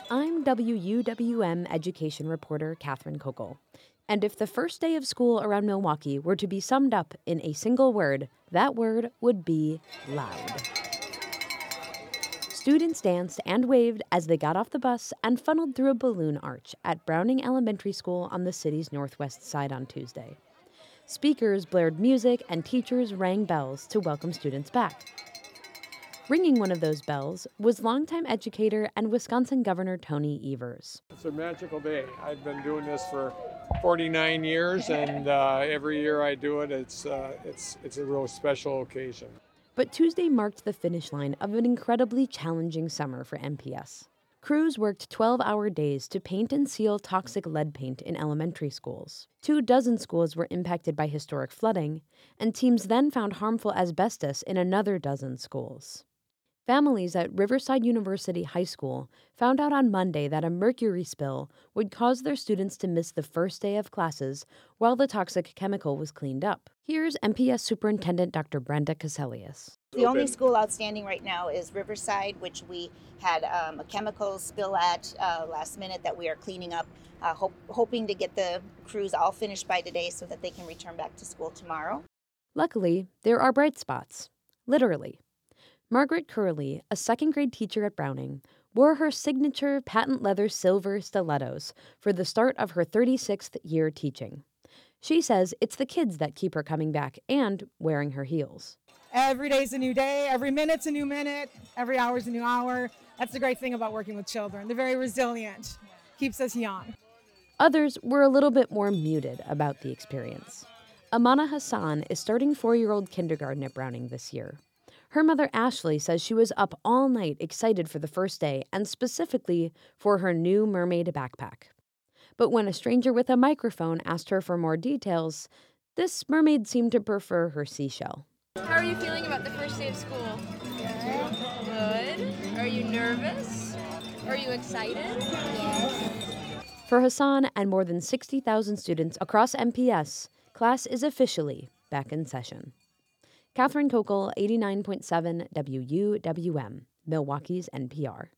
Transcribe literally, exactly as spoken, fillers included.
I'm W U W M education reporter Catherine Kokel. And if the first day of school around Milwaukee were to be summed up in a single word, that word would be loud. Students danced and waved as they got off the bus and funneled through a balloon arch at Browning Elementary School on the city's northwest side on Tuesday. Speakers blared music and teachers rang bells to welcome students back. Ringing one of those bells was longtime educator and Wisconsin Governor Tony Evers. It's a magical day. I've been doing this for forty-nine years, and uh, every year I do it, it's, uh, it's, it's a real special occasion. But Tuesday marked the finish line of an incredibly challenging summer for M P S. Crews worked twelve-hour days to paint and seal toxic lead paint in elementary schools. Two dozen schools were impacted by historic flooding, and teams then found harmful asbestos in another dozen schools. Families at Riverside University High School found out on Monday that a mercury spill would cause their students to miss the first day of classes while the toxic chemical was cleaned up. Here's M P S Superintendent Doctor Brenda Caselius. The only school outstanding right now is Riverside, which we had um, a chemical spill at uh, last minute that we are cleaning up, uh, hope, hoping to get the crews all finished by today so that they can return back to school tomorrow. Luckily, there are bright spots. Literally. Margaret Curley, a second-grade teacher at Browning, wore her signature patent leather silver stilettos for the start of her thirty-sixth year teaching. She says it's the kids that keep her coming back and wearing her heels. Every day's a new day, every minute's a new minute, every hour's a new hour. That's the great thing about working with children. They're very resilient, keeps us young. Others were a little bit more muted about the experience. Amana Hassan is starting four-year-old kindergarten at Browning this year. Her mother, Ashley, says she was up all night excited for the first day and specifically for her new mermaid backpack. But when a stranger with a microphone asked her for more details, this mermaid seemed to prefer her seashell. How are you feeling about the first day of school? Good. Good. Are you nervous? Are you excited? Yes. For Hassan and more than sixty thousand students across M P S, class is officially back in session. Catherine Kokel, eighty-nine point seven W U W M, Milwaukee's N P R.